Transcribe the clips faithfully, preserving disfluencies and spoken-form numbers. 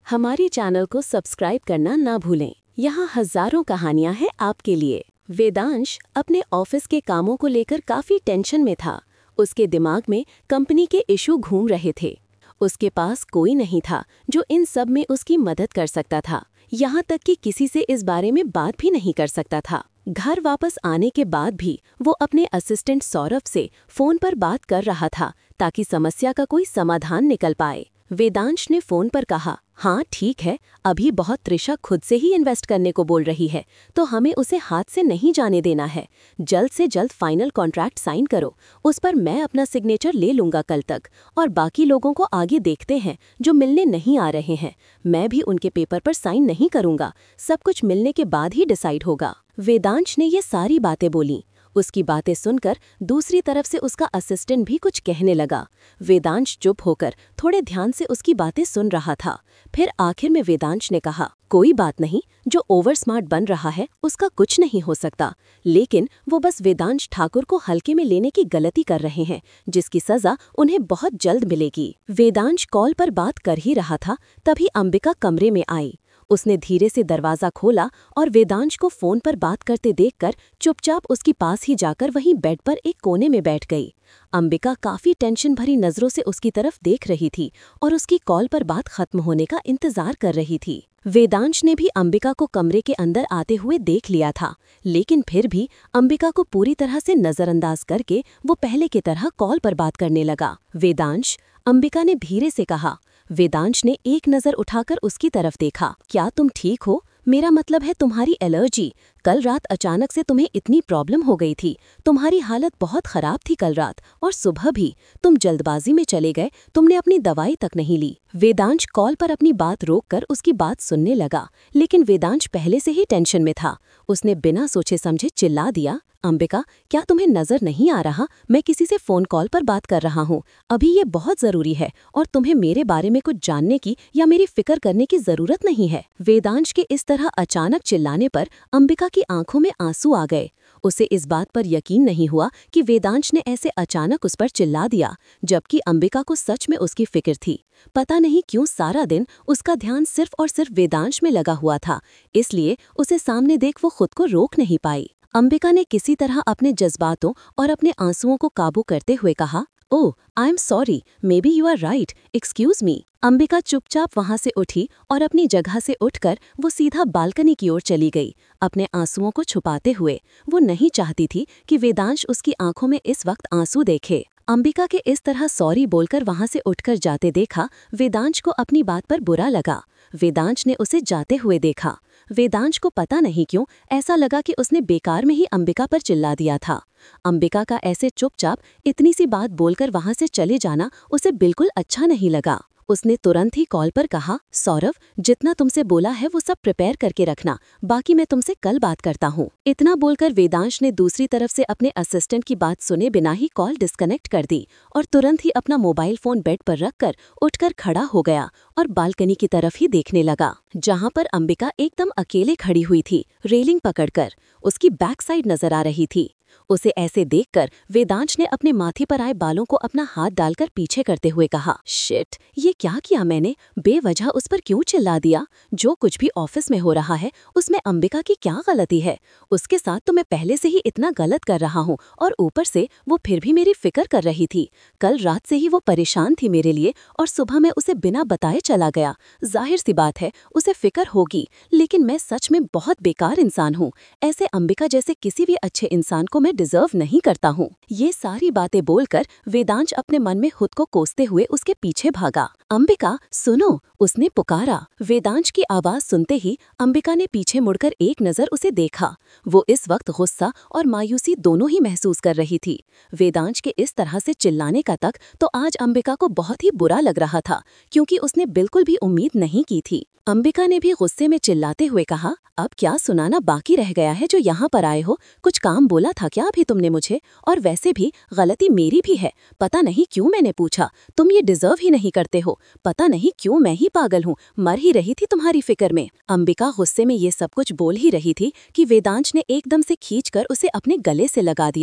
हमारी चैनल को सब्सक्राइब करना ना भूलें। यहाँ हजारों कहानियाँ हैं आपके लिए। वेदांश अपने ऑफिस के कामों को लेकर काफ़ी टेंशन में था। उसके दिमाग में कंपनी के इशू घूम रहे थे। उसके पास कोई नहीं था जो इन सब में उसकी मदद कर सकता था। यहाँ तक कि किसी से इस बारे में बात भी नहीं कर सकता था। घर वापस आने के बाद भी वो अपने असिस्टेंट सौरभ से फ़ोन पर बात कर रहा था ताकि समस्या का कोई समाधान निकल पाए। वेदांश ने फ़ोन पर कहा, हाँ ठीक है, अभी बहुत त्रिशा खुद से ही इन्वेस्ट करने को बोल रही है, तो हमें उसे हाथ से नहीं जाने देना है। जल्द से जल्द फाइनल कॉन्ट्रैक्ट साइन करो, उस पर मैं अपना सिग्नेचर ले लूँगा कल तक, और बाकी लोगों को आगे देखते हैं जो मिलने नहीं आ रहे हैं। मैं भी उनके पेपर पर साइन नहीं करूँगा, सब कुछ मिलने के बाद ही डिसाइड होगा। वेदांश ने ये सारी बातें बोली। उसकी बातें सुनकर दूसरी तरफ से उसका असिस्टेंट भी कुछ कहने लगा। वेदांश चुप होकर थोड़े ध्यान से उसकी बातें सुन रहा था। फिर आखिर में वेदांश ने कहा, कोई बात नहीं, जो ओवर स्मार्ट बन रहा है उसका कुछ नहीं हो सकता, लेकिन वो बस वेदांश ठाकुर को हल्के में लेने की गलती कर रहे हैं, जिसकी सजा उन्हें बहुत जल्द मिलेगी। वेदांश कॉल पर बात कर ही रहा था, तभी अंबिका कमरे में आई। उसने धीरे से दरवाज़ा खोला और वेदांश को फ़ोन पर बात करते देखकर चुपचाप उसके पास ही जाकर वहीं बेड पर एक कोने में बैठ गई। अंबिका काफ़ी टेंशन भरी नज़रों से उसकी तरफ देख रही थी और उसकी कॉल पर बात खत्म होने का इंतज़ार कर रही थी। वेदांश ने भी अंबिका को कमरे के अंदर आते हुए देख लिया था, लेकिन फिर भी अंबिका को पूरी तरह से नज़रअंदाज करके वो पहले की तरह कॉल पर बात करने लगा। वेदांश, अंबिका ने धीरे से कहा। वेदांश ने एक नज़र उठाकर उसकी तरफ देखा। क्या तुम ठीक हो? मेरा मतलब है तुम्हारी एलर्जी। कल रात अचानक से तुम्हें इतनी प्रॉब्लम हो गई थी, तुम्हारी हालत बहुत ख़राब थी कल रात, और सुबह भी तुम जल्दबाजी में चले गए, तुमने अपनी दवाई तक नहीं ली। वेदांश कॉल पर अपनी बात रोककर उसकी बात सुनने लगा, लेकिन वेदांश पहले से ही टेंशन में था। उसने बिना सोचे समझे चिल्ला दिया, अंबिका, क्या तुम्हें नज़र नहीं आ रहा मैं किसी से फ़ोन कॉल पर बात कर रहा हूँ? अभी ये बहुत ज़रूरी है और तुम्हें मेरे बारे में कुछ जानने की या मेरी फिक्र करने की ज़रूरत नहीं है। वेदांश के इस तरह अचानक चिल्लाने पर अंबिका की आंखों में आंसू आ गए। उसे इस बात पर यकीन नहीं हुआ कि वेदांश ने ऐसे अचानक उस पर चिल्ला दिया, जबकि अंबिका को सच में उसकी फिक्र थी। पता नहीं क्यों सारा दिन उसका ध्यान सिर्फ और सिर्फ वेदांश में लगा हुआ था, इसलिए उसे सामने देख वो खुद को रोक नहीं पाई। अंबिका ने किसी तरह अपने जज्बातों और अपने आंसुओं को काबू करते हुए कहा, oh, I am sorry, may be you are right, excuse me. Ambika चुपचाप वहां से उठी और अपनी जगह से उठकर वो सीधा बालकनी की ओर चली गई, अपने आंसुओं को छुपाते हुए। वो नहीं चाहती थी कि वेदांश उसकी आंखों में इस वक्त आंसू देखे। अंबिका के इस तरह सॉरी बोलकर वहां से उठकर जाते देखा वेदांश को अपनी बात पर बुरा लगा। वेदांश ने उसे जाते हुए देखा। वेदांश को पता नहीं क्यों ऐसा लगा कि उसने बेकार में ही अंबिका पर चिल्ला दिया था। अंबिका का ऐसे चुपचाप इतनी सी बात बोलकर वहां से चले जाना उसे बिल्कुल अच्छा नहीं लगा। उसने तुरंत ही कॉल पर कहा, सौरभ, जितना तुमसे बोला है वो सब प्रिपेयर करके रखना, बाकी मैं तुमसे कल बात करता हूँ। इतना बोलकर वेदांश ने दूसरी तरफ से अपने असिस्टेंट की बात सुने बिना ही कॉल डिस्कनेक्ट कर दी और तुरंत ही अपना मोबाइल फोन बेड पर रखकर उठकर खड़ा हो गया और बालकनी की तरफ ही देखने लगा, जहाँ पर अंबिका एकदम अकेले खड़ी हुई थी, रेलिंग पकड़कर। उसकी बैक साइड नजर आ रही थी। उसे ऐसे देखकर वेदांश ने अपने माथे पर आए बालों को अपना हाथ डालकर पीछे करते हुए कहा, शिट, ये क्या किया मैंने? बेवजह उस पर क्यों चिल्ला दिया? जो कुछ भी ऑफिस में हो रहा है उसमें अंबिका की क्या गलती है? उसके साथ तो मैं पहले से ही इतना गलत कर रहा हूँ और ऊपर से वो फिर भी मेरी फिक्र कर रही थी। कल रात से ही वो परेशान थी मेरे लिए और सुबह मैं उसे बिना बताए चला गया। जाहिर सी बात है उसे फिक्र होगी, लेकिन मैं सच में बहुत बेकार इंसान हूँ। ऐसे अंबिका जैसे किसी भी अच्छे इंसान को मैं डिजर्व नहीं करता हूँ। ये सारी बातें बोलकर वेदांश अपने मन में खुद को कोसते हुए उसके पीछे भागा। अंबिका, सुनो, उसने पुकारा। वेदांश की आवाज सुनते ही अंबिका ने पीछे मुड़कर एक नजर उसे देखा। वो इस वक्त गुस्सा और मायूसी दोनों ही महसूस कर रही थी। वेदांश के इस तरह से चिल्लाने का तक तो आज अंबिका को बहुत ही बुरा लग रहा था, क्योंकि उसने बिल्कुल भी उम्मीद नहीं की थी। अंबिका ने भी गुस्से में चिल्लाते हुए कहा, अब क्या सुनाना बाकी रह गया है जो यहाँ पर आए हो? कुछ काम बोला था क्या अभी तुमने मुझे? और वैसे भी गलती मेरी भी है, पता नहीं क्यों मैंने पूछा, तुम ये डिजर्व ही नहीं करते हो। पता नहीं क्यों मैं ही पागल हूँ, मर ही रही थी तुम्हारी फिक्र में। अंबिका गुस्से में ये सब कुछ बोल ही रही थी कि वेदांश ने एकदम से खींचकर उसे अपने गले से लगा दिया।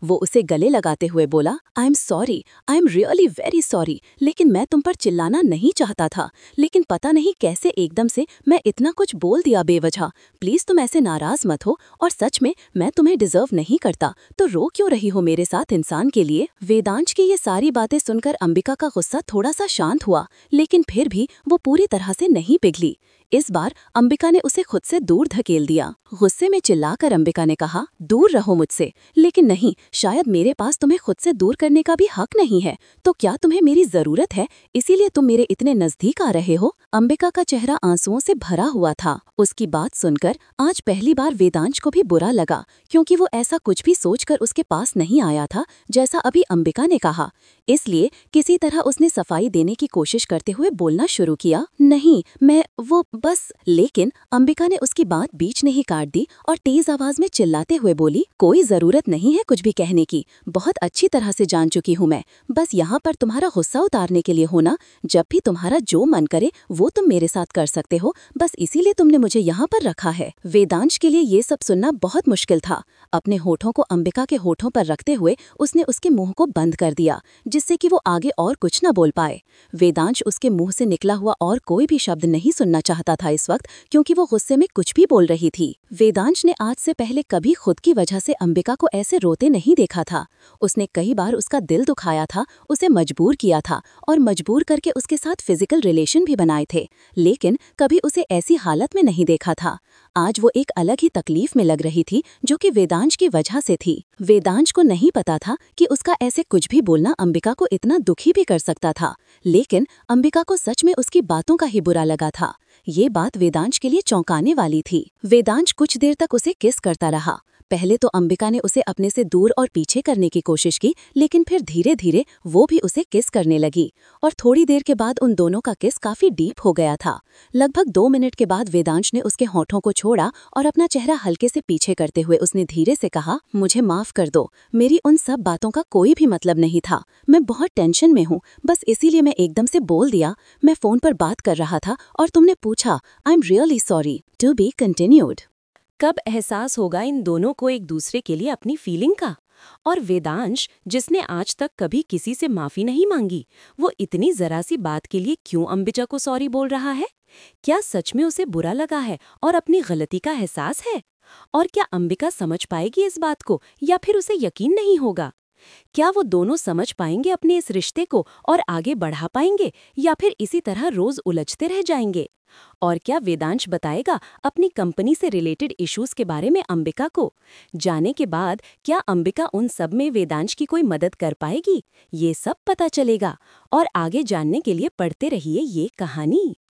वो उसे गले लगाते हुए बोला, I am sorry, I am really very sorry, लेकिन मैं तुम पर चिल्लाना नहीं चाहता था, लेकिन पता नहीं कैसे एकदम से मैं इतना कुछ बोल दिया बेवजह। प्लीज तुम ऐसे नाराज मत हो, और सच में मैं तुम्हें डिजर्व नहीं करता, तो रो क्यों रही हो मेरे साथ इंसान के लिए। वेदांश की ये सारी बातें सुनकर अंबिका का गुस्सा थोड़ा सा शांत हुआ, लेकिन फिर भी वो पूरी तरह से नहीं पिघली। इस बार अंबिका ने उसे खुद से दूर धकेल दिया। गुस्से में चिल्लाकर अंबिका ने कहा, दूर रहो मुझसे। लेकिन नहीं, शायद मेरे पास तुम्हें खुद से दूर करने का भी हक नहीं है। तो क्या तुम्हें मेरी जरूरत है, इसीलिए तुम मेरे इतने नजदीक आ रहे हो। अंबिका का चेहरा आंसुओं से भरा हुआ था। उसकी बात सुनकर आज पहली बार वेदांश को भी बुरा लगा, क्योंकि वो ऐसा कुछ भी सोचकर उसके पास नहीं आया था जैसा अभी अंबिका ने कहा। इसलिए किसी तरह उसने सफाई देने की कोशिश करते हुए बोलना शुरू किया, नहीं मैं वो बस। लेकिन अंबिका ने उसकी बात बीच में ही काट दी और तेज आवाज में चिल्लाते हुए बोली, कोई जरूरत नहीं है कुछ भी कहने की, बहुत अच्छी तरह से जान चुकी हूँ मैं, बस यहाँ पर तुम्हारा गुस्सा उतारने के लिए होना। जब भी तुम्हारा जो मन करे वो तुम मेरे साथ कर सकते हो, बस इसीलिए तुमने मुझे यहाँ पर रखा है। वेदांश के लिए ये सब सुनना बहुत मुश्किल था। अपने होठों को अंबिका के होठों पर रखते हुए उसने उसके मुंह को बंद कर दिया, जिससे कि वो आगे और कुछ न बोल पाए। वेदांश उसके मुंह से निकला हुआ और कोई भी शब्द नहीं सुनना चाहता था इस वक्त, क्योंकि वो गुस्से में कुछ भी बोल रही थी। वेदांश ने आज से पहले कभी खुद की वजह से अंबिका को ऐसे रोते नहीं देखा था। उसने कई बार उसका दिल दुखाया था, उसे मजबूर किया था और मजबूर करके उसके साथ फिजिकल रिलेशन भी बनाए थे, लेकिन कभी उसे ऐसी हालत में नहीं देखा था। आज वो एक अलग ही तकलीफ में लग रही थी, जो कि वेदांश की वजह से थी। वेदांश को नहीं पता था कि उसका ऐसे कुछ भी बोलना अंबिका को इतना दुखी भी कर सकता था, लेकिन अंबिका को सच में उसकी बातों का ही बुरा लगा था। ये बात वेदांश के लिए चौंकाने वाली थी। वेदांश कुछ देर तक उसे किस करता रहा। पहले तो अंबिका ने उसे अपने से दूर और पीछे करने की कोशिश की, लेकिन फिर धीरे धीरे वो भी उसे किस करने लगी, और थोड़ी देर के बाद उन दोनों का किस काफी डीप हो गया था। लगभग दो मिनट के बाद वेदांश ने उसके होठों को छोड़ा और अपना चेहरा हल्के से पीछे करते हुए उसने धीरे से कहा, मुझे माफ कर दो, मेरी उन सब बातों का कोई भी मतलब नहीं था। मैं बहुत टेंशन में हूँ, बस इसीलिए मैं एकदम से बोल दिया। मैं फोन पर बात कर रहा था और तुमने पूछा। I am really sorry. To be continued. कब एहसास होगा इन दोनों को एक दूसरे के लिए अपनी फीलिंग का? और वेदांश, जिसने आज तक कभी किसी से माफी नहीं मांगी, वो इतनी जरा सी बात के लिए क्यों अंबिका को सॉरी बोल रहा है? क्या सच में उसे बुरा लगा है और अपनी गलती का एहसास है? और क्या अंबिका समझ पाएगी इस बात को, या फिर उसे यकीन नहीं होगा? क्या वो दोनों समझ पाएंगे अपने इस रिश्ते को और आगे बढ़ा पाएंगे, या फिर इसी तरह रोज उलझते रह जाएंगे? और क्या वेदांश बताएगा अपनी कंपनी से रिलेटेड इश्यूज के बारे में अंबिका को? जाने के बाद क्या अंबिका उन सब में वेदांश की कोई मदद कर पाएगी? ये सब पता चलेगा। और आगे जानने के लिए पढ़ते रहिए ये कहानी।